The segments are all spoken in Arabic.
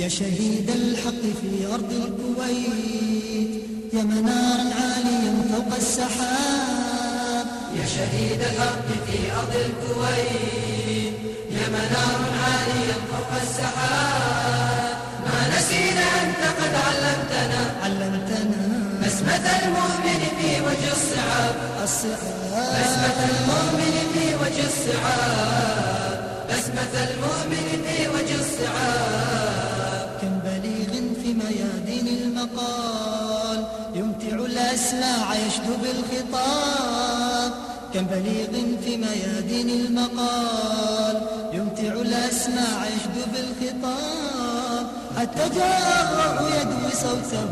يا شهيد الحق في أرض الكويت يا منارا عاليا فوق السحاب. يا شهيد الحق في أرض الكويت يا منارا عاليا فوق السحاب. ما نسينا أنت قد علمتنا بسمة المؤمن في وجه الصعاب. بسمة المؤمن في وجه الصعاب. بسمة المؤمن في وجه الصعاب. كم بليغ في ميادين المقال يمتع الأسماع يشدو بالخطاب. كم بليغ في ميادين المقال يمتع الأسماع يشدو بالخطاب. حتى جاء الرعو يدوي صوته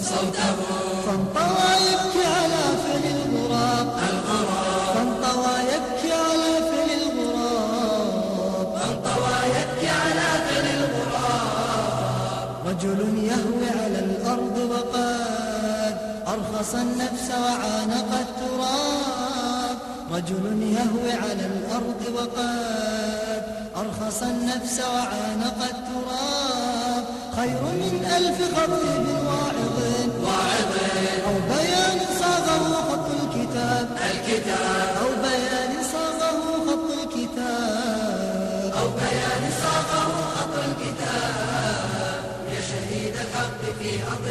فانطوى يبكي على فل الغراب. فانطوى يبكي على فل الغراب. فانطوى يبكي على فل الغراب. رجل يهوي على الأرض وقد أرخص النفس وعانق التراب. رجل يهوي على الأرض وقد أرخص النفس وعانق التراب. خير من 1000 خطيب واعظ أو بيان صاغه خط الكتاب. أو بيان صاغه خط الكتاب. أو بيان صاغه خط الكتاب. يا شهيد الحق في أرض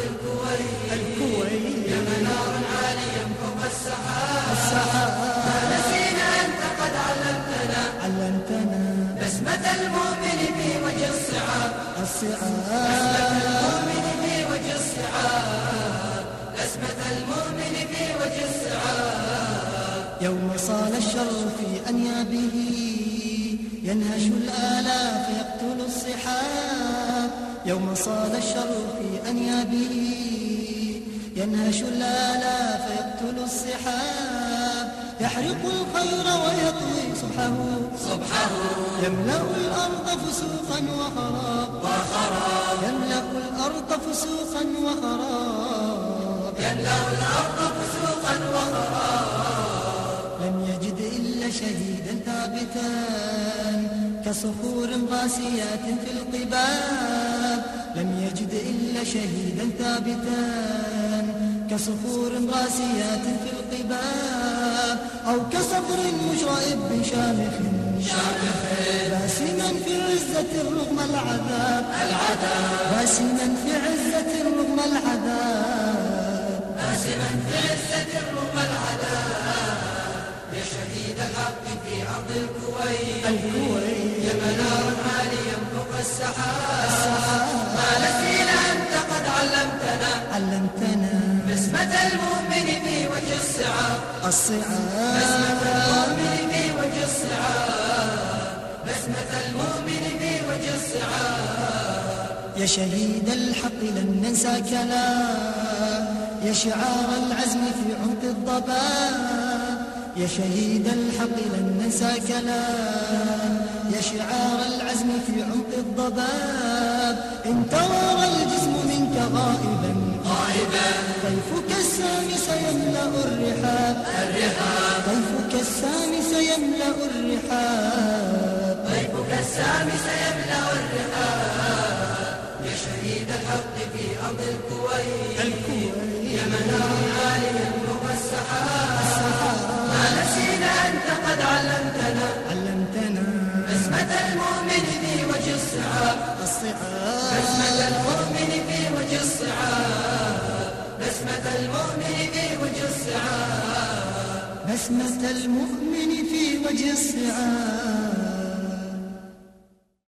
الكويت يا منارا عاليا فوق السحاب. ما نسينا أنت قد علمتنا بسمة المؤمن في وجه الصعاب. بسمة المؤمن في وجه الصعاب. بسمة المؤمن في وجه الصعاب. يوم صال الشر في أنيابه ينهش الآلاف يقتل الصحاب. يوم صال الشر في أنيابه ينهش الآلاف يقتل الصحاب. يحرق الخير ويطوي صبحه يملأ الأرض فسوقا وخراب. يملأ الأرض فسوقا وخراب. يملأ الأرض فسوقا وخراب. لم يجد إلا شهيدا ثابتا كصخور راسيات في القباب. لم يجد إلا شهيدا ثابتا كصخور راسيات في القباب. أو كصبر مشرئب شامخ باسما في عزة رغم العذاب. باسما في عزة رغم العذاب. باسما في عزة رغم العذاب. يا شهيد الحق في أرض الكويت يا منارا عاليا فوق السحاب. ما نسينا أنت قد علمتنا بسمة المؤمن في وجه الصعاب. بسمة المؤمن في وجه الصعاب. بسمة المؤمن في وجه الصعاب. يا شهيد الحق لن ننساك لا يا شعار العزم في عمق الضباب. يا شهيد الحق لن ننساك لا يا شعار العزم في عمق الضباب. إن توارى الجسم منك غائبا طيفك السامي سيملأ الرحاب. طيفك السامي سيملأ الرحاب. طيفك السامي سيملأ الرحاب. يا شهيد الحق في أرض الكويت يا منارا عاليا فوق السحاب. ما نسينا أنت قد علمتنا بسمة المؤمن في وجه الصعاب. بسمة المؤمن في وجه الصعاب. بسمة المؤمن في وجه الصعاب. بسمة المؤمن في وجه الصعاب.